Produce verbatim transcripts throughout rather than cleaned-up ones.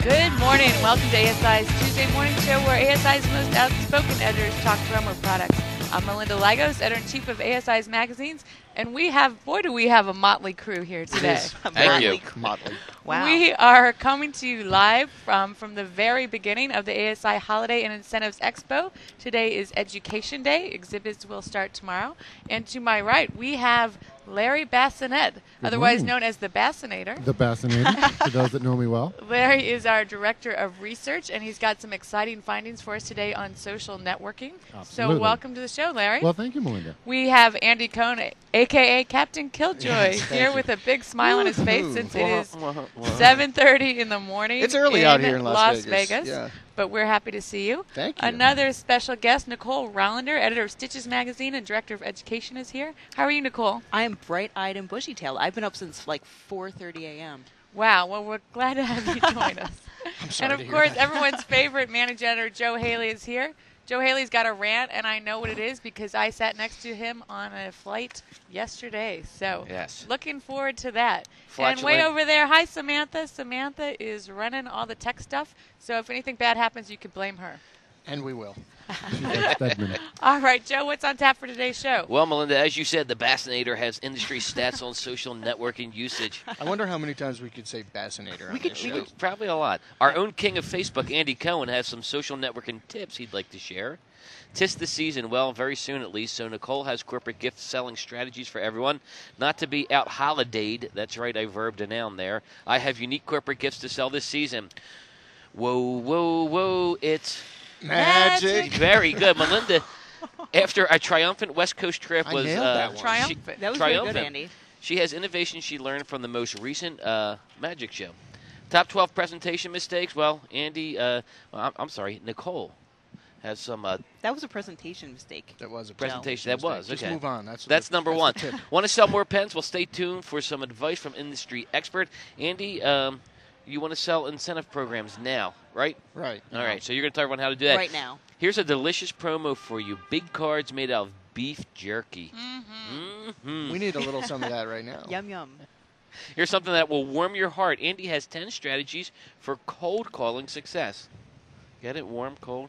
Good morning. Welcome to A S I's Tuesday morning show where A S I's most outspoken editors talk promo products. I'm Melinda Lagos, editor-in-chief of A S I's magazines, and we have, boy, do we have a motley crew here today. Thank you. Motley. Wow. We are coming to you live from, from the very beginning of the A S I Holiday and Incentives Expo. Today is Education Day. Exhibits will start tomorrow. And to my right, we have Larry Bassinet, otherwise morning. known as the Bassinator. The Bassinator, for those that know me well. Larry is our director of research, and he's got some exciting findings for us today on social networking. Absolutely. So welcome to the show, Larry. Well, thank you, Melinda. We have Andy Cohn, a k a. Captain Killjoy, Yes, here you. with a big smile on his face Woohoo. since it is seven thirty in the morning. It's early in out here in Las Las Vegas. Vegas. Yeah. But we're happy to see you. Thank you. Another special guest, Nicole Rollander, editor of Stitches Magazine and director of education, is here. How are you, Nicole? I am bright-eyed and bushy-tailed. I've been up since like four thirty a.m. Wow. Well, we're glad to have you join us. I'm sorry And to of hear course, that. everyone's favorite managing editor, Joe Haley, is here. Joe Haley's got a rant, and I know what it is because I sat next to him on a flight yesterday. So Yes. looking forward to that. And Flatulent. way over there, hi, Samantha. Samantha is running all the tech stuff. So if anything bad happens, you can blame her. And we will. That's that minute. All right, Joe, what's on tap for today's show? Well, Melinda, as you said, the Bassinator has industry stats on social networking usage. I wonder how many times we could say Bassinator on We could, this we show. could probably a lot. Our own king of Facebook, Andy Cohen, has some social networking tips he'd like to share. Tis the season, well, very soon at least, so Nicole has corporate gift selling strategies for everyone. Not to be out holidayed, that's right, I verbed a noun there. I have unique corporate gifts to sell this season. Whoa, whoa, whoa, it's Magic. very good. Melinda, after a triumphant West Coast trip I was nailed uh, that one. she- Triumphant. That was very good, triumphant. Andy. She has innovation she learned from the most recent uh, magic show. Top twelve presentation mistakes. Well, Andy, uh, well, I'm, I'm sorry, Nicole has some uh, That was a presentation mistake. That was a presentation. That was Just okay. move on. That's That's the, number that's one. the tip. Want to sell more pens? Well, stay tuned for some advice from industry expert Andy. Um, you want to sell incentive programs now, right? Right. All right. So you're going to talk about how to do that. Right now. Here's a delicious promo for you. Big cards made out of beef jerky. Mm-hmm. We need a little some of that right now. Yum, yum. Here's something that will warm your heart. Andy has ten strategies for cold calling success. Get it? Warm, cold?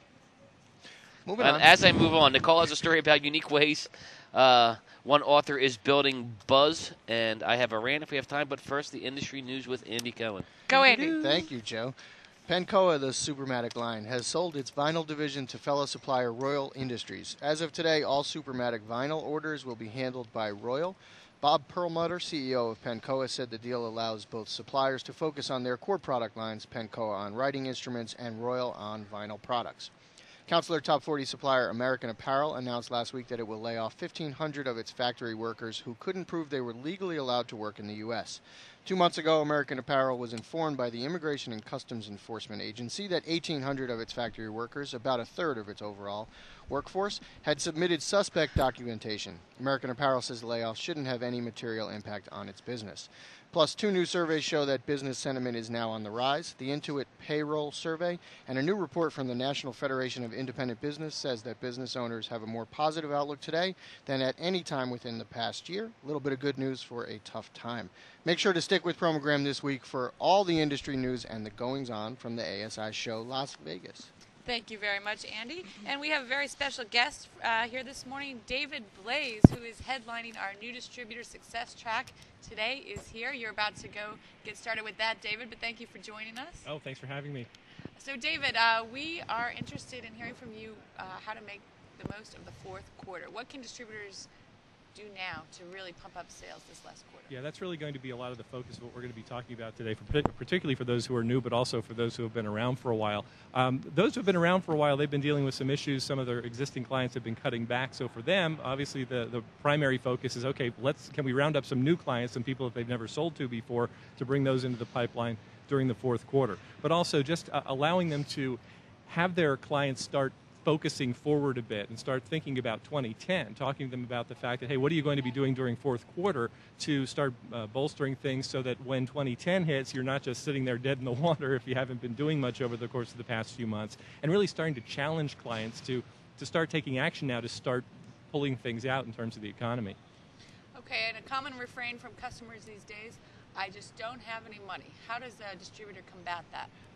Moving And on. as I move on, Nicole has a story about unique ways. Uh, one author is building buzz, and I have a rant if we have time. But first, the industry news with Andy Cohen. Go, Andy. Thank you, Joe. Pencoa, the Supermatic line, has sold its vinyl division to fellow supplier Royal Industries. As of today, all Supermatic vinyl orders will be handled by Royal. Bob Perlmutter, C E O of Pencoa, said the deal allows both suppliers to focus on their core product lines, Pencoa on writing instruments and Royal on vinyl products. Counselor Top forty supplier American Apparel announced last week that it will lay off fifteen hundred of its factory workers who couldn't prove they were legally allowed to work in the U S Two months ago, American Apparel was informed by the Immigration and Customs Enforcement Agency that eighteen hundred of its factory workers, about a third of its overall workforce, had submitted suspect documentation. American Apparel says the layoffs shouldn't have any material impact on its business. Plus, two new surveys show that business sentiment is now on the rise. The Intuit Payroll Survey and a new report from the National Federation of Independent Business says that business owners have a more positive outlook today than at any time within the past year. A little bit of good news for a tough time. Make sure to stick with Promogram this week for all the industry news and the goings-on from the A S I show Las Vegas. Thank you very much, Andy. And we have a very special guest uh, here this morning, David Blaze, who is headlining our new distributor success track. Today is here. You're about to go get started with that, David, but thank you for joining us. Oh, thanks for having me. So, David, uh, we are interested in hearing from you uh, how to make the most of the fourth quarter. What can distributors do now to really pump up sales this last quarter? Yeah, that's really going to be a lot of the focus of what we're going to be talking about today, for, particularly for those who are new, but also for those who have been around for a while. Um, those who have been around for a while, they've been dealing with some issues. Some of their existing clients have been cutting back. So for them, obviously, the, the primary focus is, okay, let's can we round up some new clients, some people that they've never sold to before, to bring those into the pipeline during the fourth quarter. But also just uh, allowing them to have their clients start focusing forward a bit and start thinking about twenty ten, talking to them about the fact that, hey, what are you going to be doing during fourth quarter to start uh, bolstering things so that when twenty ten hits, you're not just sitting there dead in the water if you haven't been doing much over the course of the past few months, and really starting to challenge clients to, to start taking action now to start pulling things out in terms of the economy. Okay, and a common refrain from customers these days, I just don't have any money. How does a distributor combat that?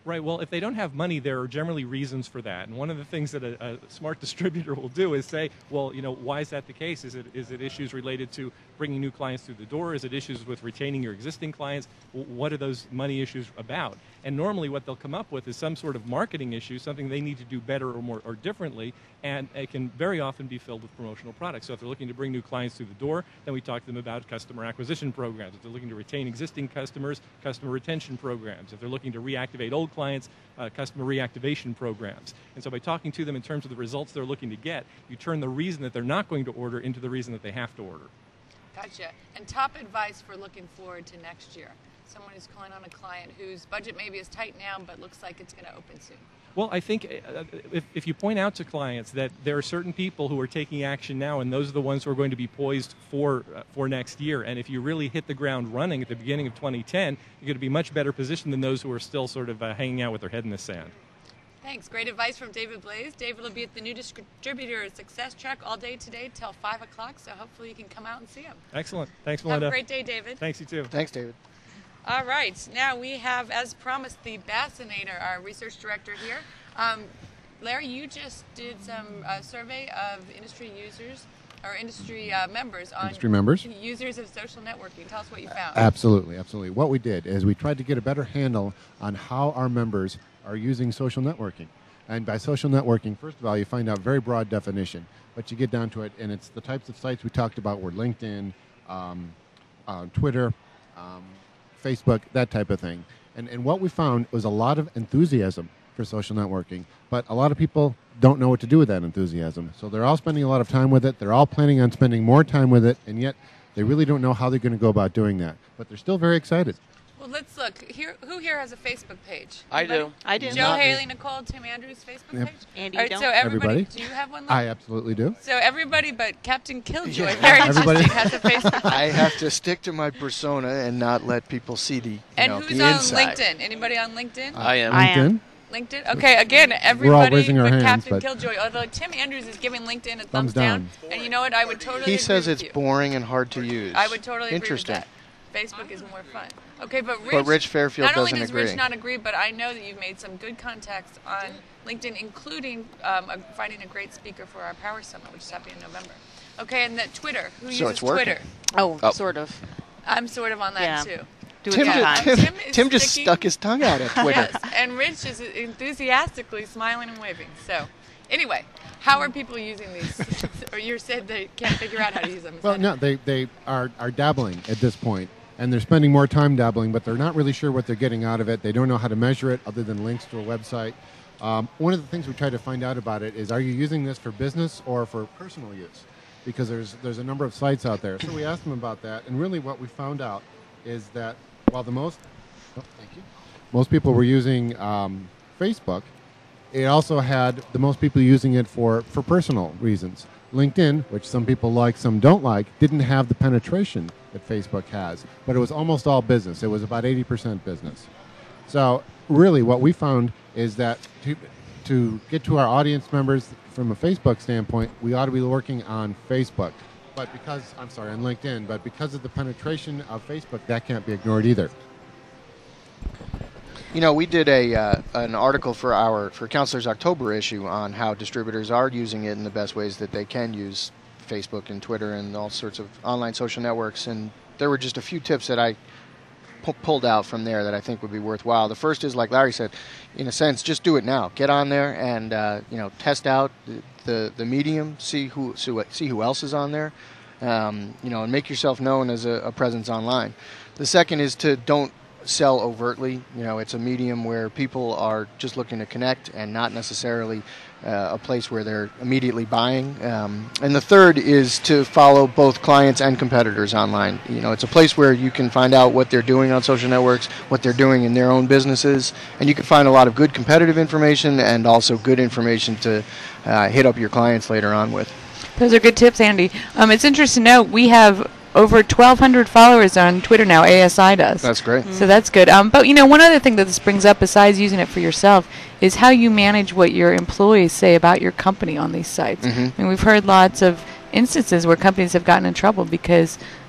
Right. Well, if they don't have money, there are generally reasons for that. And one of the things that a, a smart distributor will do is say, well, you know, why is that the case? Is it is it issues related to bringing new clients through the door? Is it issues with retaining your existing clients? W- what are those money issues about? And normally what they'll come up with is some sort of marketing issue, something they need to do better or more or differently, and it can very often be filled with promotional products. So if they're looking to bring new clients through the door, then we talk to them about customer acquisition programs. If they're looking to retain existing customers, customer retention programs. If they're looking to reactivate old clients, uh, customer reactivation programs. And so by talking to them in terms of the results they're looking to get, you turn the reason that they're not going to order into the reason that they have to order. Gotcha. And top advice for looking forward to next year? Someone who's calling on a client whose budget maybe is tight now, but looks like it's going to open soon. Well, I think uh, if, if you point out to clients that there are certain people who are taking action now, and those are the ones who are going to be poised for uh, for next year, and if you really hit the ground running at the beginning of twenty ten, you're going to be much better positioned than those who are still sort of uh, hanging out with their head in the sand. Thanks. Great advice from David Blaze. David will be at the new distributor Success Track all day today till five o'clock, so hopefully you can come out and see him. Excellent. Thanks, Have Melinda. a great day, David. Thanks, you too. Thanks, David. All right. Now we have, as promised, the Bassinator, our research director here. Um, Larry, you just did some uh, survey of industry users or industry uh, members on Industry members? users of social networking. Tell us what you found. Absolutely, absolutely. What we did is we tried to get a better handle on how our members are using social networking. And by social networking, first of all, you find out very broad definition, but you get down to it, and it's the types of sites we talked about were LinkedIn, um, uh, Twitter, um, Facebook, that type of thing. And, and what we found was a lot of enthusiasm for social networking, but a lot of people don't know what to do with that enthusiasm. So they're all spending a lot of time with it. They're all planning on spending more time with it, and yet they really don't know how they're going to go about doing that. But they're still very excited. Well, let's look. Here, who here has a Facebook page? I Anybody? do. I do. Joe, Not me. Haley, Nicole, Tim Andrews' Facebook Yep. page? Andy, All you right, don't? so everybody, Everybody? do you have one? I absolutely do. So everybody but Captain Killjoy, Yeah. very Everybody- interesting, has a Facebook page. I have to stick to my persona and not let people see the, you And know, who's the on inside. LinkedIn? Anybody on LinkedIn? I am. I am. LinkedIn? LinkedIn? Okay, again, everybody raising our but hands, Captain but- Killjoy. Although Tim Andrews is giving LinkedIn a thumbs, Thumbs down. And you know what? I would totally He agree says with it's you. boring and hard to use. I would totally agree with Interesting. that. Facebook is more fun. Okay, but Rich, But Rich Fairfield not only doesn't does agree. Rich not agree, but I know that you've made some good contacts on LinkedIn, including um, a, finding a great speaker for our Power Summit, which is happening in November. Okay, and that Twitter. Who So uses it's working. Twitter? Oh, Oh. sort of. I'm sort of on that Yeah. too. Do it Tim, Yeah. just, sometimes. Tim, Tim is Tim just sticking- stuck his tongue out at Twitter. Yes, and Rich is enthusiastically smiling and waving. So, anyway, how are people using these? Or you said they can't figure out how to use them. Is Well, that no, they, they are, are dabbling at this point, and they're spending more time dabbling, but they're not really sure what they're getting out of it. They don't know how to measure it other than links to a website. Um, one of the things we try to find out about it is, are you using this for business or for personal use? Because there's, there's a number of sites out there. So we asked them about that, and really what we found out is that while the most, oh, thank you, most people were using um, Facebook, it also had the most people using it for, for personal reasons. LinkedIn, which some people like, some don't like, didn't have the penetration that Facebook has, but it was almost all business. It was about eighty percent business. So really what we found is that to, to get to our audience members from a Facebook standpoint, we ought to be working on Facebook. But because, I'm sorry, on LinkedIn, but because of the penetration of Facebook, that can't be ignored either. You know, we did a uh, an article for our for Counselors October issue on how distributors are using it in the best ways that they can use Facebook and Twitter and all sorts of online social networks. And there were just a few tips that I pu- pulled out from there that I think would be worthwhile. The first is, like Larry said, in a sense, just do it now. Get on there and uh, you know test out the, the the medium, see who see who else is on there, um, you know, and make yourself known as a, a presence online. The second is to don't sell overtly. You know, it's a medium where people are just looking to connect and not necessarily uh, a place where they're immediately buying. Um, and the third is to follow both clients and competitors online. You know, it's a place where you can find out what they're doing on social networks, what they're doing in their own businesses, and you can find a lot of good competitive information and also good information to uh, hit up your clients later on with. Those are good tips, Andy. Um, it's interesting to note we have over twelve hundred followers on Twitter now. A S I does. That's great. So that's good. Um, but, you know, one other thing that this brings up, besides using it for yourself, is how you manage what your employees say about your company on these sites. Mhm. I mean, we've heard lots of instances where companies have gotten in trouble because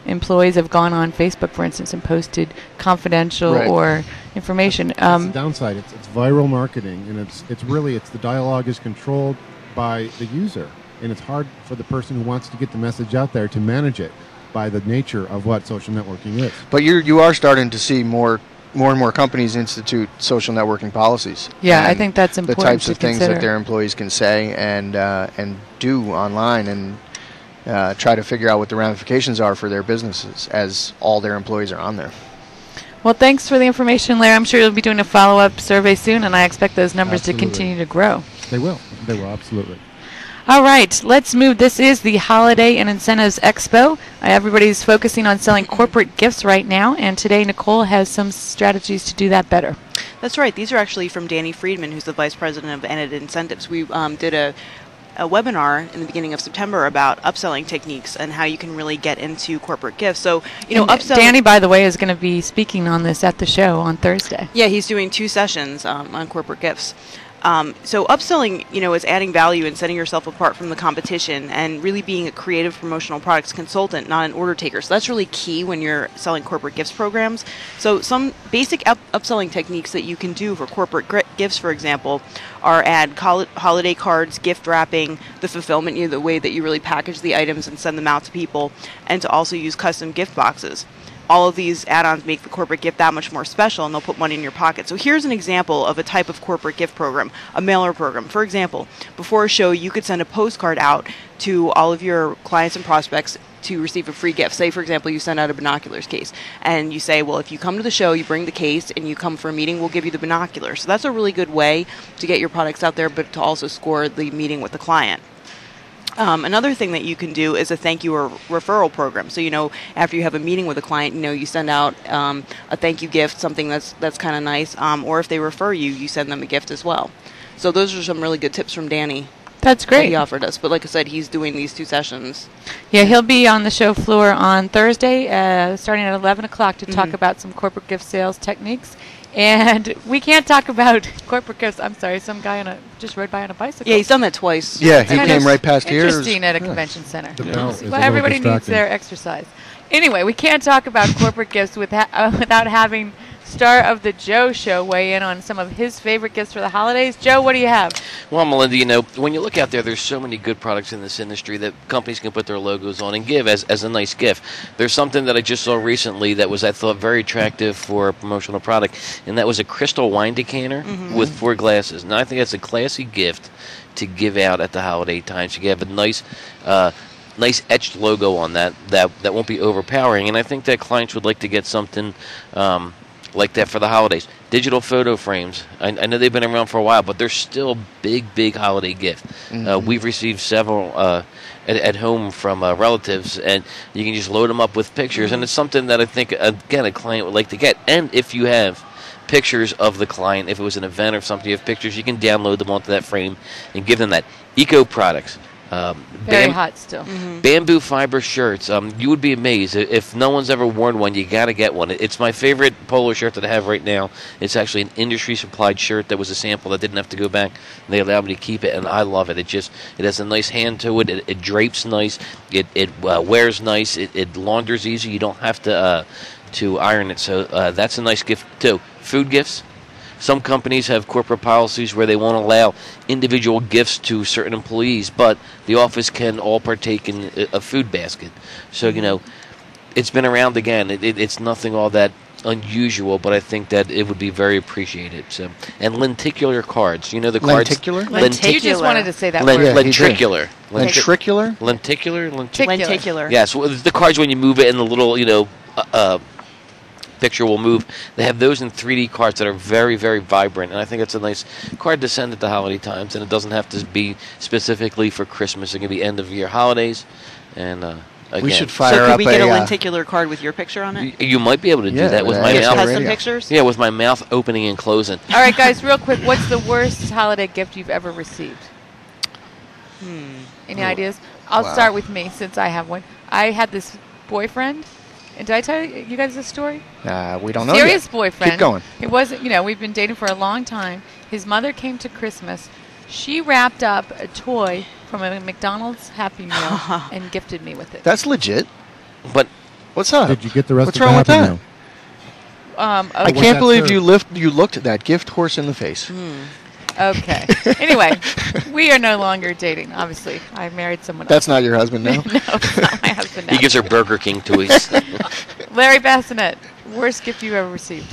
employees have gone on Facebook, for instance, and posted confidential Right. or information. That's Um, the downside. It's, it's viral marketing, and it's it's really it's the dialogue is controlled by the user, and it's hard for the person who wants to get the message out there to manage it by the nature of what social networking is. But you you are starting to see more more and more companies institute social networking policies. Yeah, I And think that's the important types to of things consider. that their employees can say and uh, and do online, and uh, try to figure out what the ramifications are for their businesses as all their employees are on there. Well, thanks for the information, Larry. I'm sure you'll be doing a follow-up survey soon, and I expect those numbers Absolutely. to continue to grow. They will. They will, absolutely. All right, let's move. This is the Holiday and Incentives Expo. Uh, everybody's focusing on selling corporate gifts right now, and today Nicole has some strategies to do that better. That's right. These are actually from Danny Friedman, who's the vice president of Enid Incentives. We um, did a, a webinar in the beginning of September about upselling techniques and how you can really get into corporate gifts. So, you know, And upselling. Danny, by the way, is going to be speaking on this at the show on Thursday. Yeah, he's doing two sessions um, on corporate gifts. Um, so upselling, you know, is adding value and setting yourself apart from the competition and really being a creative promotional products consultant, not an order taker. So that's really key when you're selling corporate gifts programs. So some basic up- upselling techniques that you can do for corporate gr- gifts, for example, are add col- holiday cards, gift wrapping, the fulfillment, you know, the way that you really package the items and send them out to people, and to also use custom gift boxes. All of these add-ons make the corporate gift that much more special, and they'll put money in your pocket. So here's an example of a type of corporate gift program, a mailer program. For example, before a show, you could send a postcard out to all of your clients and prospects to receive a free gift. Say, for example, you send out a binoculars case, and you say, well, if you come to the show, you bring the case, and you come for a meeting, we'll give you the binoculars. So that's a really good way to get your products out there, but to also score the meeting with the client. Um, another thing that you can do is a thank you or referral program. So, you know, after you have a meeting with a client, you know, you send out um, a thank you gift, something that's that's kind of nice. Um, or if they refer you, you send them a gift as well. So those are some really good tips from Danny. That's That great. he offered us. But like I said, he's doing these two sessions. Yeah, he'll be on the show floor on Thursday, uh, starting at eleven o'clock, to talk Mhm. about some corporate gift sales techniques. And we can't talk about corporate gifts. I'm sorry, some guy on a, just rode by on a bicycle. Yeah, he's done that twice. Yeah, he Kind came of right past here. It was- Interesting at a yeah. convention center. The bell is a Well, little everybody needs distracting. their exercise. Anyway, we can't talk about corporate gifts with ha- uh, without having star of the Joe Show weigh in on some of his favorite gifts for the holidays. Joe, what do you have? Well, Melinda, you know, when you look out there, there's so many good products in this industry that companies can put their logos on and give as, as a nice gift. There's something that I just saw recently that was, I thought, very attractive for a promotional product, and that was a crystal wine decanter with four glasses. Now, I think that's a classy gift to give out at the holiday times. You can have a nice... Uh, nice etched logo on that, that that won't be overpowering, and I think that clients would like to get something um, like that for the holidays. Digital photo frames, I, I know they've been around for a while, but they're still big, big holiday gift. Uh, we've received several uh, at, at home from uh, relatives, and you can just load them up with pictures, and it's something that I think, again, a client would like to get. And if you have pictures of the client, if it was an event or something, you have pictures, you can download them onto that frame and give them that. Eco products. Um, Very bam- hot still. Bamboo fiber shirts. Um, you would be amazed I- if no one's ever worn one. You got to get one. It- It's my favorite polo shirt that I have right now. It's actually an industry supplied shirt that was a sample that didn't have to go back. They allowed me to keep it, and I love it. It just it has a nice hand to it. It, it drapes nice. It it uh, wears nice. It, it launders easy. You don't have to uh, to iron it. So uh, that's a nice gift too. Food gifts. Some companies have corporate policies where they won't allow individual gifts to certain employees, but the office can all partake in a, a food basket. So, you know, it's been around again. It, it, it's nothing all that unusual, but I think that it would be very appreciated. So, and lenticular cards. You know the cards. Lenticular? Lenticular. You just wanted to say that Len- word. Yeah, he did. lenticular. Lenti- Ventricular? lenticular. Lenticular. Tic- Lenticular. Yes, well, the cards when you move it and the little, you know, uh, uh, picture will move. They have those in three D cards that are very, very vibrant, and I think it's a nice card to send at the holiday times. And it doesn't have to be specifically for Christmas. It can be end of year holidays, and uh, again, We should So fire could up we get a, a, uh, lenticular card with your picture on it? y- you might be able to do Yeah, that with uh, my yeah, Just mouth. custom radio. pictures? Yeah, with my mouth opening and closing. All right, guys, real quick, what's the worst holiday gift you've ever received? Any ideas? I'll Wow. start with me since I have one. I had this boyfriend. And did I tell you, you guys this story? Uh, we don't know Serious yet. boyfriend. Keep going. It wasn't, you know, we've been dating for a long time. His mother came to Christmas. She wrapped up a toy from a McDonald's Happy Meal and gifted me with it. That's legit. But What's up? Did you get the rest What's of the wrong with Happy that? Meal? Um, I okay. was can't that believe served? you lift you looked at that gift horse in the face. Okay. Anyway, we are no longer dating. Obviously, I married someone else. That's not your husband now. No, it's not my husband. He now. gives her Burger King toys. Larry Bassinet, worst gift you ever received?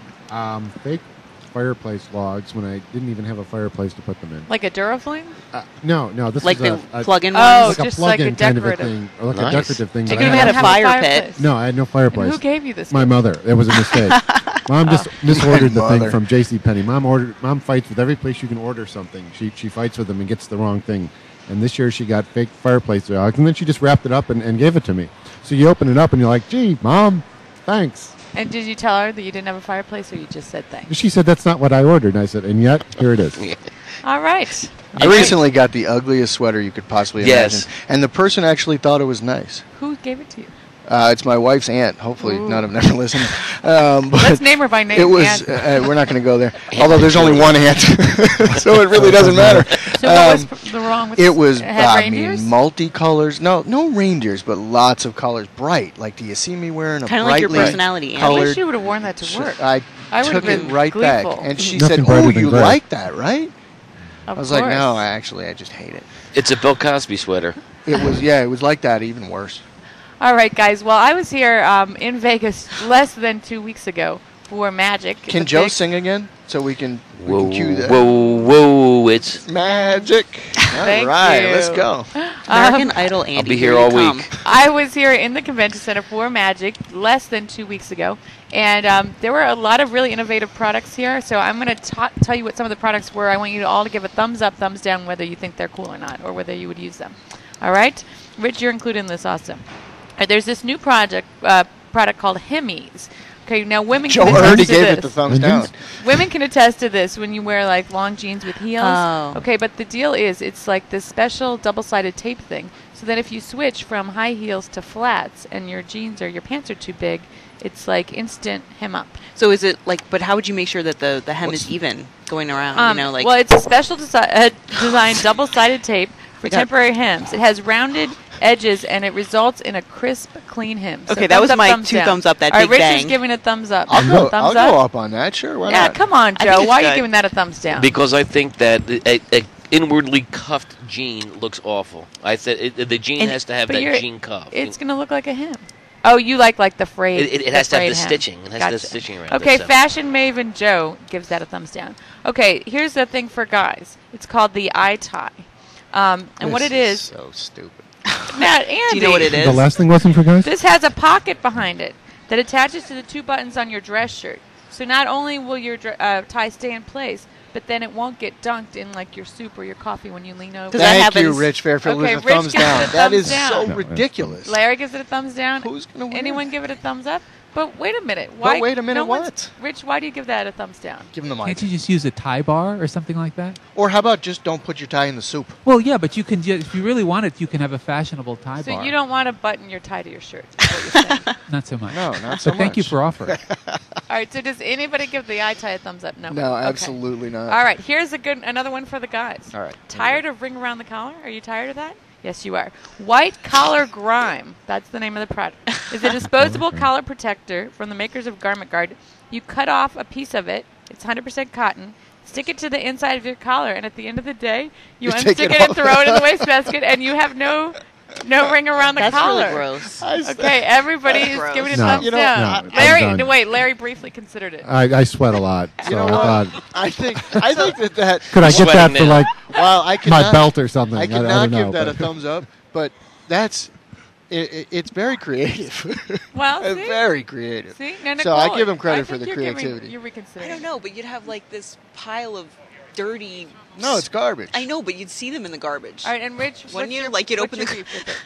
Um, fake fireplace logs when I didn't even have a fireplace to put them in. Like a Duraflame? Uh, no, no, this Like was the a, a, plug-in Oh, ones. like a just like a plug-in kind of a decorative. thing, or like Nice. a decorative thing. So that you I could have had. had a Have fire pit. fireplace. No, I had no And fireplace. who gave you this? My gift? mother. It was a mistake. Mom just misordered the Mother. thing from JCPenney. Mom ordered. Mom fights with every place you can order something. She she fights with them and gets the wrong thing. And this year she got fake fireplace logs, and then she just wrapped it up and, and gave it to me. So you open it up and you're like, "Gee, Mom, thanks." And did you tell her that you didn't have a fireplace, or you just said thanks? She said, "That's not what I ordered." And I said, "And yet here it is." All right. I recently got the ugliest sweater you could possibly Yes. imagine, and the person actually thought it was nice. Who gave it to you? Uh, it's my wife's aunt. Hopefully, Ooh. none of them ever listen. Um, but Let's name her by name. It was. Aunt. Uh, we're not going to go there. Although there's only one aunt, so it really doesn't matter. So what was Um, p- the wrong with It this? was, had I reindeers? mean, multicolors. No, no reindeers, but lots of colors. Bright. Like, do you see me wearing a Kind of like your brightly personality, Andy. I wish colored? you would have worn that to sh- work. I, I would've took it been right gleeful. back, and she Nothing said, brighter "Oh, than you gray." like that, right?" Of I was like, course. "No, I actually, I just hate it." It's a Bill Cosby sweater. It was, yeah, it was like that, even worse. All right, guys. Well, I was here um, in Vegas less than two weeks ago for Magic. It's Can a Joe big- sing again so we can we Whoa, can cue that? whoa, whoa! It's Magic. All Thank right, you. let's go. American Idol Andy. I'll be here you all come. week. I was here in the convention center for Magic less than two weeks ago, and um, there were a lot of really innovative products here. So I'm going to tell you what some of the products were. I want you all to give a thumbs up, thumbs down, whether you think they're cool or not, or whether you would use them. All right, Rich, you're included in this also. Uh, there's this new project uh, product called Hemis. Okay, now women Joe can attest already to gave this. it the thumbs down. Engines? Women can attest to this when you wear like long jeans with heels. Oh. Okay, but the deal is it's like this special double-sided tape thing. So that if you switch from high heels to flats and your jeans or your pants are too big, it's like instant hem up. So is it like? But how would you make sure that the the hem What's- is even going around? Um, you know, like well, it's a special desi- uh, designed double-sided tape for got- temporary hems. It has rounded edges and it results in a crisp, clean hem. So Okay, that thumbs was up, my thumbs two down. thumbs up, that All right, big Rich is bang. giving a thumbs up. I'll go. thumbs I'll up. go up on that. Sure, why Yeah, not? come on, I think Joe. it's Why are you good. giving that a thumbs down? because I think that a, a inwardly cuffed jean looks awful. I said it, the jean And- has to have but that you're- jean cuff. It's going to look like a hem. Oh, you like like the frayed. It- it- it the has to have frayed the hem. stitching. It has to have Gotcha. the stitching around it, Okay, so. fashion maven Joe gives that a thumbs down. Okay, here's the thing for guys. It's called the eye tie. Um, and what This it is, so stupid. Matt, Andy. do you know what it is? The last thing wasn't for guys? This has a pocket behind it that attaches to the two buttons on your dress shirt. So not only will your dr- uh, tie stay in place, but then it won't get dunked in like your soup or your coffee when you lean over. Does that Thank you, happens- Rich Fairfield, Okay, with a Rich thumbs gives it a down. That thumbs is down. so No, ridiculous. Larry gives it a thumbs down. Who's gonna win? Anyone give it a thumbs up? But wait a minute. Why? wait a minute, no one's- what? Rich, why do you give that a thumbs down? Give him the mic. Can't you just use a tie bar or something like that? Or how about just don't put your tie in the soup? Well, yeah, but you can ju- if you really want it, you can have a fashionable tie So bar. you don't want to button your tie to your shirt. Is what you're saying. Not so much. No, not so But thank you much. for offering. All right. So does anybody give the eye tie a thumbs up? No. No, Okay. absolutely not. All right. Here's a good another one for the guys. All right. Tired of ring around the collar? Are you tired of that? Yes, you are. White Collar Grime. That's the name of the product. Is a disposable collar protector from the makers of Garment Guard. You cut off a piece of it. It's one hundred percent cotton. Stick it to the inside of your collar, and at the end of the day, you, You take unstick it it, and off. throw it in the wastebasket, and you have no no ring around the That's collar. really gross. Okay, everybody is Gross. giving it No. thumbs You know, down. no, I'm Larry, done. no, wait, Larry briefly considered it. I, I sweat a lot, so You know I what? thought, I think I think that that. could I get that Sweating for now. like Well, I my cannot, belt or something? I I, cannot I don't give know, that a but- thumbs up, but that's it, it, it's very creative. Well, It's see? very creative. See? Now, So I Nicole, give him credit I for think the you're giving- creativity. You're I reconsidering. don't know, but you'd have like this pile of dirty. No, it's garbage. I know, but you'd see them in the garbage. All right, and Rich, One what's year, your, like, you'd what's open your the- beef with it?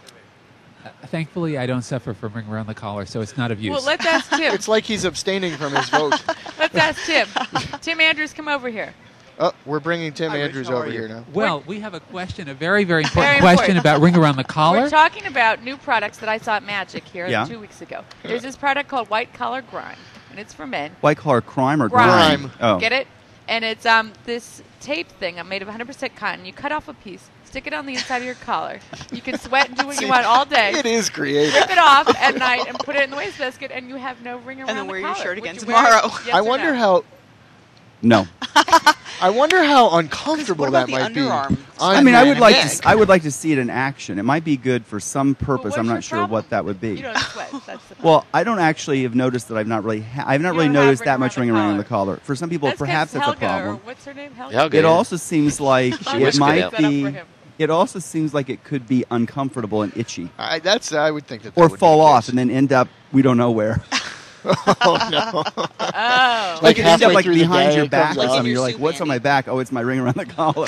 Uh, thankfully, I don't suffer from ring around the collar, so it's not of use. Well, let's ask Tim. It's like he's abstaining from his vote. Let's ask Tim. Tim Andrews, come over here. Oh, we're bringing Tim Hi, Rich. Andrews How are over you? here now. well, we have a question, a very, very important Very question important. about ring around the collar. We're talking about new products that I saw at Magic here Yeah. two weeks ago. There's this product called White Collar Grime, and it's for men. White collar crime or Grime. grime? Oh, Get it? and it's um this tape thing. I'm made of one hundred percent cotton. You cut off a piece, stick it on the inside of your collar. You can sweat and do what you want all day. It is creative. Rip it off at night and put it in the wastebasket, and you have no ring around And then the wear your collar. shirt Would again you wear it? tomorrow. Yes I or wonder no? how. No. I wonder how uncomfortable What about that the might underarm? be. I mean, I would like to. neck. s- I would like to see it in action. It might be good for some purpose. what's I'm your not sure problem? what that would be. You don't sweat. That's the problem. Well, I don't actually have noticed that I've not really. Ha- I've not You really don't have noticed ring that much around ring the around the collar. collar. For some people, That's 'cause perhaps that's a Helga, problem. Or what's her name? Helga. Helga. It Yeah. also seems like She it whisked it might out. Set up be. for him. It also seems like it could be uncomfortable and itchy, I, that's. I would think that. that or would be fall the off case. and then end up we don't know where. Oh no! Oh. Like It ends halfway up like through the behind day, your it back comes or out. something. Your You're like, suit what's on mandy. my back? Oh, it's my ring around the collar.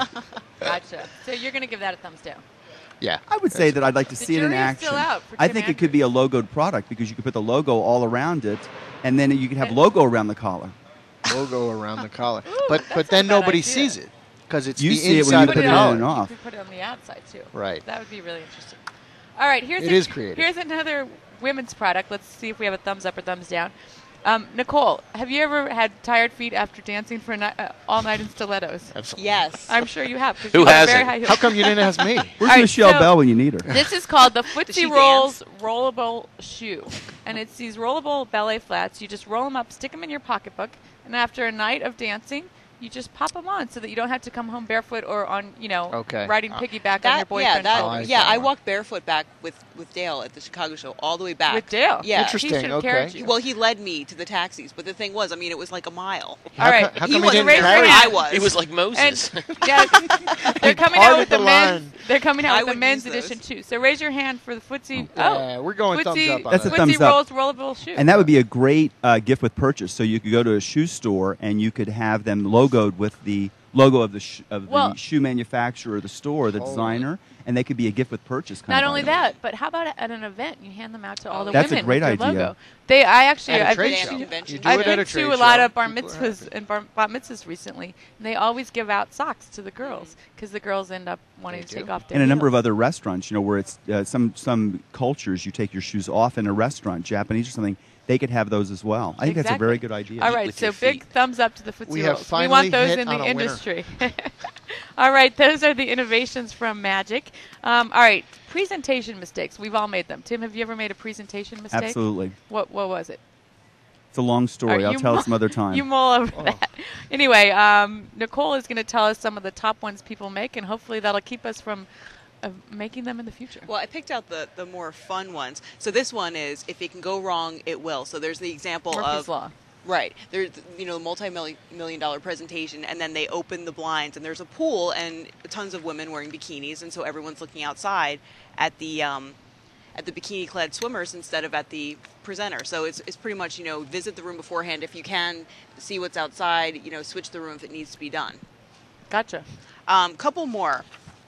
Gotcha. So you're going to give that a thumbs down. Yeah. I would say that I'd like to The see it in jury is still action. out for I Tim think it could be a logoed product because you could put the logo all around it, and then you could have logo around the collar. Logo around the collar, Ooh, but that's but then not a bad nobody idea. sees it because it's You the see it when inside you of put the it collar. on and off. You could put it on the outside too. Right. That would be really interesting. All right, here's It a, is creative. Here's another women's product. Let's see if we have a thumbs up or thumbs down. Um, Nicole, have you ever had tired feet after dancing for a ni- uh, all night in stilettos? Absolutely. Yes. I'm sure you have. 'cause Who you have hasn't? Very high heels. How come you didn't ask me? Where's All right, Michelle so- Bell when you need her? This is called the Does she Footsie dance? Rolls Rollable Shoe. And it's these rollable ballet flats. You just roll them up, stick them in your pocketbook, and after a night of dancing, you just pop them on so that you don't have to come home barefoot or on, you know, Okay. riding Uh, piggyback on your That, boyfriend's yeah, that, Oh, I shoulders. yeah. see. I walked barefoot back with, with Dale at the Chicago show, all the way back. With Dale? Yeah. Interesting, He should have okay. carried you. Well, he led me to the taxis, but the thing was, I mean, it was like a mile. How All right. co- how he come wasn't didn't raise there, your carry but hand. I was. He was like Moses. And yeah, they're coming parted out with the, the men's. line. They're coming out I with the would men's use those. edition too. So raise your hand for the footsie. Oh, Yeah, we're going thumbs footsie, up on That's a that. thumbs footsie up. rolls rollable shoe. And that would be a great uh, gift with purchase. So you could go to a shoe store and you could have them logoed with the logo of the sh- of Well- the shoe manufacturer, the store, the Oh. designer, and they could be a gift with purchase. Kind Not of only item. that, but how about at an event? You hand them out to all the That's a women great with their idea. logo. They, I actually, At a I've trade been show. to, Convention. You do I've it been at a to trade a lot show. of bar People are mitzvahs happy. and bar, bat mitzvahs recently, and they always give out socks to the girls because the girls end up wanting They to take do. off their And a number of heels. other restaurants, you know, where it's uh, some some cultures you take your shoes off in a restaurant, Japanese or something. They could have those as well. I think that's a Exactly. very good idea. All right, with so your big feet. thumbs up to the footsie We have rolls. We finally want those hit in on the a winner. industry. All right, those are the innovations from Magic. Um, all right, presentation mistakes. We've all made them. Tim, have you ever made a presentation mistake? Absolutely. What What was it? It's a long story. Are I'll you tell mu- it some other time. You mull over Oh. that. Anyway, um, Nicole is going to tell us some of the top ones people make, and hopefully that'll keep us from uh, making them in the future. Well, I picked out the, the more fun ones. So this one is, if it can go wrong, it will. So there's the example Murphy's of... Law. Right. There's, you know, multi-million million dollar presentation, and then they open the blinds, and there's a pool, and tons of women wearing bikinis, and so everyone's looking outside at the um, at the bikini-clad swimmers instead of at the presenter. So it's it's pretty much, you know, visit the room beforehand if you can, see what's outside, you know, switch the room if it needs to be done. Gotcha. Um, couple more.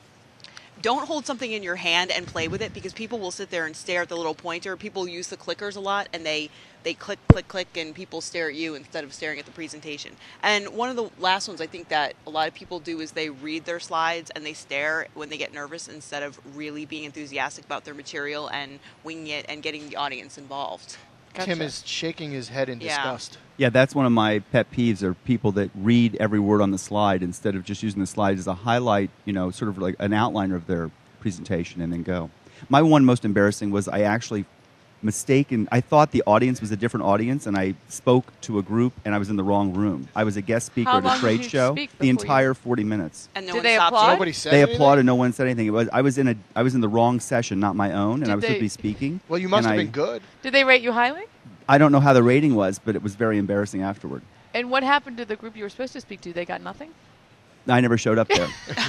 Don't hold something in your hand and play with it because people will sit there and stare at the little pointer. People use the clickers a lot, and they, they click, click, click, and people stare at you instead of staring at the presentation. And one of the last ones I think that a lot of people do is they read their slides and they stare when they get nervous instead of really being enthusiastic about their material and winging it and getting the audience involved. Tim Gotcha. is shaking his head in Yeah. disgust. Yeah, that's one of my pet peeves are people that read every word on the slide instead of just using the slide as a highlight, you know, sort of like an outliner of their presentation and then go. My one most embarrassing was I actually mistaken, I thought the audience was a different audience and I spoke to a group and I was in the wrong room. I was a guest speaker How at long a did trade you show. speak The before you- entire forty minutes. And no Did one they stops applaud? you. Nobody said They anything? applauded, no one said anything. It was I was in a I was in the wrong session, not my own, and Did I was supposed they- to be speaking. Well, you must and have I- been good. Did they rate you highly? I don't know how the rating was, but it was very embarrassing afterward. And what happened to the group you were supposed to speak to? They got nothing? I never showed up there.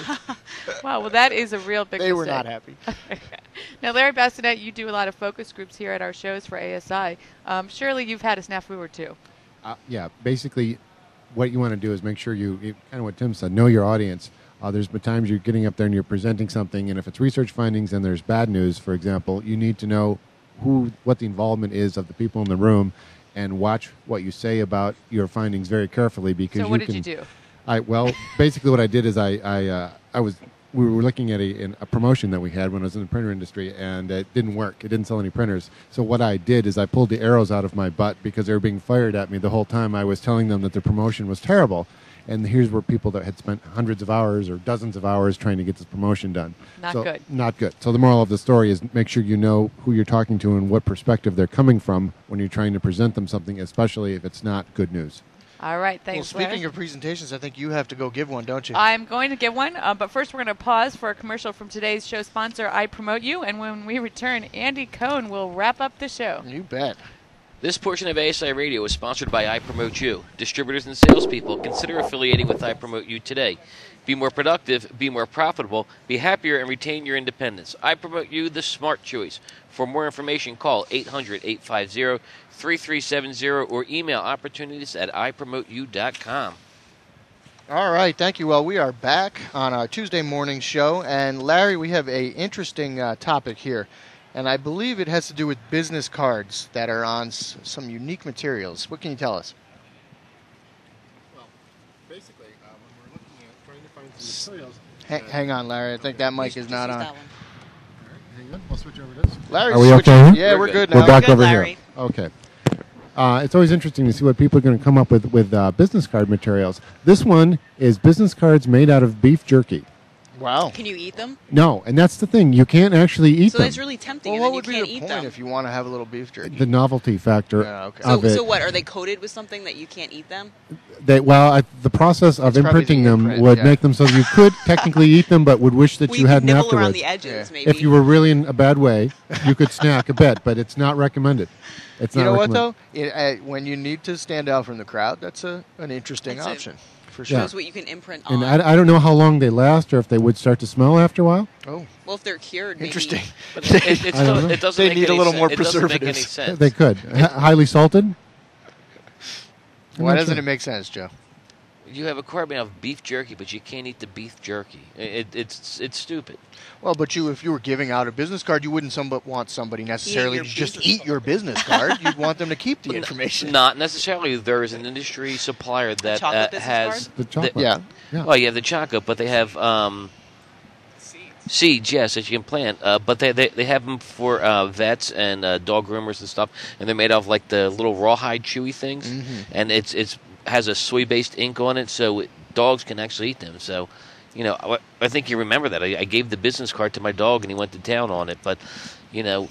Wow, well, that is a real big They were mistake. not happy. Now, Larry Bassinet, you do a lot of focus groups here at our shows for A S I. Um, surely you've had a snafu or two. Uh, yeah, basically, what you want to do is make sure you, you kind of what Tim said, know your audience. Uh, there's been times you're getting up there and you're presenting something, and if it's research findings and there's bad news, for example, you need to know who, what the involvement is of the people in the room, and watch what you say about your findings very carefully because So you what did can. you do? I well, basically, what I did is I I uh, I was we were looking at a, in a promotion that we had when I was in the printer industry, and it didn't work. It didn't sell any printers. So what I did is I pulled the arrows out of my butt because they were being fired at me the whole time I was telling them that the promotion was terrible. And here's where people that had spent hundreds of hours or dozens of hours trying to get this promotion done. Not So- good. Not good. So the moral of the story is make sure you know who you're talking to and what perspective they're coming from when you're trying to present them something, especially if it's not good news. All right, Well, thanks, speaking Larry. of presentations, I think you have to go give one, don't you? I'm going to give one, uh, but first we're going to pause for a commercial from today's show sponsor, I Promote You, and when we return, Andy Cohen will wrap up the show. You bet. This portion of A S I Radio is sponsored by I Promote You. Distributors and salespeople, consider affiliating with I Promote You today. Be more productive, be more profitable, be happier, and retain your independence. I Promote You, the smart choice. For more information, call eight hundred, eight five zero, three three seven zero or email opportunities at i promote you dot com. All right, thank you. Well, we are back on our Tuesday morning show, and Larry, we have a interesting uh, topic here, and I believe it has to do with business cards that are on s- some unique materials. What can you tell us? Well, basically, uh, when we're looking at trying to find some materials. Ha- hang on, Larry. I think that mic is not on. Hang on, we'll switch over to this. Larry, Are we switch- okay? Yeah, We're we're good. good now. We're back Good, over Larry. here. Okay. Uh, it's always interesting to see what people are going to come up with with uh, business card materials. This one is business cards made out of beef jerky. Wow. Can you eat them? No, and that's the thing. You can't actually eat So them. that's really tempting, Well, and what then would you be can't the eat point them. if you want to have a little beef jerky? the novelty factor Yeah, okay. of So, it. so what? Are they coated with something that you can't eat them? They, well, I, the process of It's probably the imprinting them imprint, would yeah. make them so you could technically eat them, but would wish that Well, you can hadn't nibble afterwards. around the edges, Yeah. maybe. If you were really in a bad way, you could snack a bit, but it's not recommended. It's You not know what, recommended. though? It, uh, when you need to stand out from the crowd, that's a an interesting That's a- option, for sure. Yeah. shows what you can imprint And on. I, I don't know how long they last or if they would start to smell after a while. Oh, well, if they're cured, maybe. interesting. But it, it, it's I don't still, know. it doesn't They make need a any little sen- more it doesn't make any preservatives. sense. They could. H- highly salted? I'm Why not doesn't sure. it make sense, Joe? You have a card made of beef jerky, but you can't eat the beef jerky. It, it, it's it's stupid. Well, but you, if you were giving out a business card, you wouldn't somebody want somebody necessarily your to just business eat your business card. You'd want them to keep the information. Not necessarily. There is an industry supplier that chocolate uh, business has The chocolate. Yeah. Yeah. Well, you have the chocolate, but they have um, seeds, yes, that you can plant. Uh, but they, they they have them for uh, vets and uh, dog groomers and stuff, and they're made of like the little rawhide chewy things, Mm-hmm. and it's it's has a soy-based ink on it, so it, dogs can actually eat them. So, you know, I, I think you remember that. I, I gave the business card to my dog, and he went to town on it. But, you know,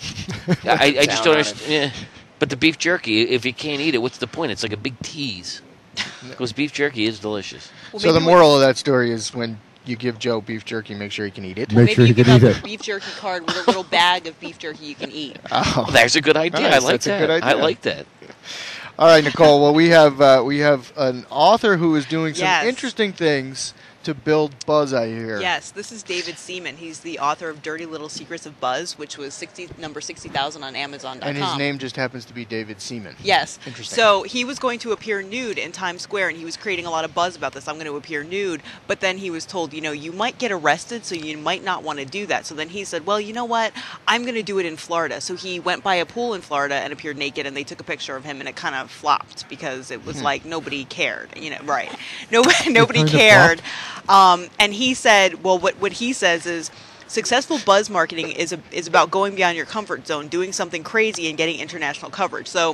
I, I just Down don't on understand. Yeah. But the beef jerky, if you can't eat it, what's the point? It's like a big tease. Because beef jerky is delicious. Well, So the maybe we- moral of that story is when you give Joe beef jerky, make sure he can eat it. Make Maybe sure you you give can eat out it. a beef jerky card with a little bag of beef jerky you can eat. Oh. There's a good idea. Nice, I like that's a that. good I idea. like that. All right, Nicole. Well, we have uh, we have an author who is doing some Yes. interesting things to build buzz. I hear. Yes, this is David Seaman. He's the author of Dirty Little Secrets of Buzz, which was sixty, number sixty thousand on Amazon dot com. And his name just happens to be David Seaman. Yes. Interesting. So he was going to appear nude in Times Square, and he was creating a lot of buzz about this. I'm going to appear nude. But then he was told, you know, you might get arrested, so you might not want to do that. So then he said, well, you know what? I'm going to do it in Florida. So he went by a pool in Florida and appeared naked, and they took a picture of him, and it kind of flopped because it was like nobody cared. You know, right? Nobody, nobody kind of cared. Um, and he said, well, what, what he says is, successful buzz marketing is a, is about going beyond your comfort zone, doing something crazy, and getting international coverage. So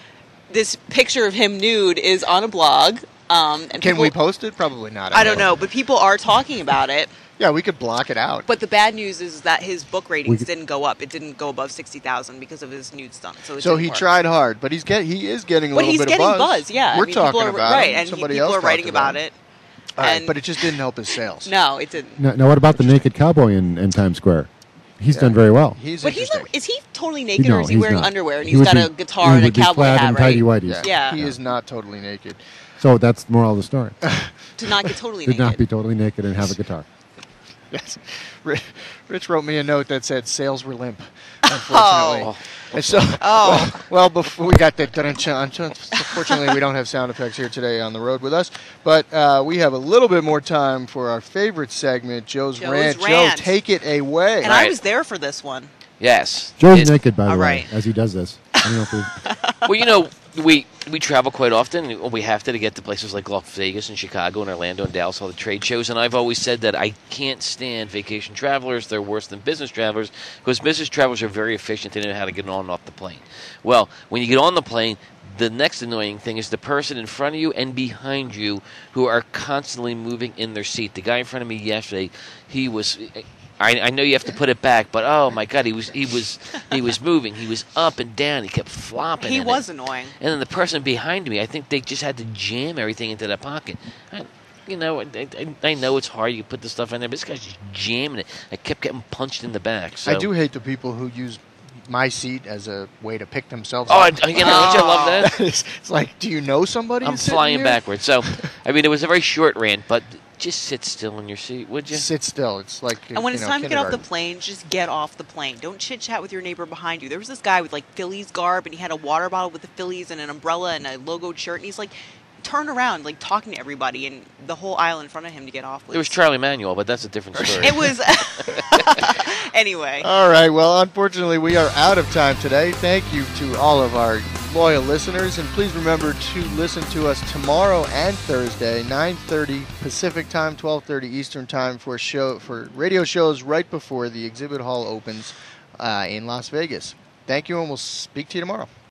this picture of him nude is on a blog. Um, and Can people, we post it? Probably not. I don't know, but people are talking about it. Yeah, we could block it out. But the bad news is that his book ratings could- didn't go up. It didn't go above sixty thousand because of his nude stunt. So, it so didn't he work. tried hard, but he's get he is getting a But little he's bit getting of buzz. buzz. Yeah, We're I mean, talking people are, about right, him. and he, Somebody people else are writing talked about him. it. All right, and but it just didn't help his sales. no, it didn't. Now, now what about the naked cowboy in, in Times Square? He's Yeah. done very well. He's But he's interesting. not, is he totally naked, No, or is he he's wearing not. underwear and He he's would got be- a guitar he and a would be cowboy clad hat, in right? tidy whities. yeah. Yeah. He is not totally naked. So that's the moral of the story. To not get totally Did naked. not be totally naked and have a guitar. Yes. Ri- Rich wrote me a note that said sales were limp, unfortunately. Oh. And so, Oh. well, before we got that, unfortunately, we don't have sound effects here today on the road with us. But uh, we have a little bit more time for our favorite segment, Joe's, Joe's Rant. Rant. Joe, take it away. And I Right. was there for this one. Yes. Joe's It- naked, by the all way, right. as he does this. I don't know if we Well, you know, we we travel quite often. We have to to get to places like Las Vegas and Chicago and Orlando and Dallas, all the trade shows. And I've always said that I can't stand vacation travelers. They're worse than business travelers because business travelers are very efficient. They know how to get on and off the plane. Well, when you get on the plane, The next annoying thing is the person in front of you and behind you who are constantly moving in their seat. The guy in front of me yesterday, he was. I, I know you have to put it back, but oh my God, he was he was he was moving. He was up and down. He kept flopping. He in was it. annoying. And then the person behind me, I think they just had to jam everything into their pocket. I, you know, I, I, I know it's hard. You put the stuff in there, but this guy's just jamming it. I kept getting punched in the back. So. I do hate the people who use my seat as a way to pick themselves Oh, I, up. you know, don't you love that? it's, it's like, do you know somebody? I'm who's sitting flying here? backwards. So, I mean, it was a very short rant, but just sit still in your seat, would you? Sit still. It's like And when you it's know, time to get off the kindergarten. plane, just get off the plane. Don't chit chat with your neighbor behind you. There was this guy with like Phillies garb, and he had a water bottle with the Phillies and an umbrella and a logoed shirt, and he's like, turn around, like talking to everybody, and the whole aisle in front of him to get off. It was Charlie Manuel, but that's a different story. It was. Anyway. All right. Well, unfortunately, we are out of time today. Thank you to all of our loyal listeners, and please remember to listen to us tomorrow and Thursday, nine thirty Pacific time, twelve thirty Eastern time, for show for radio shows right before the exhibit hall opens uh, in Las Vegas. Thank you, and we'll speak to you tomorrow.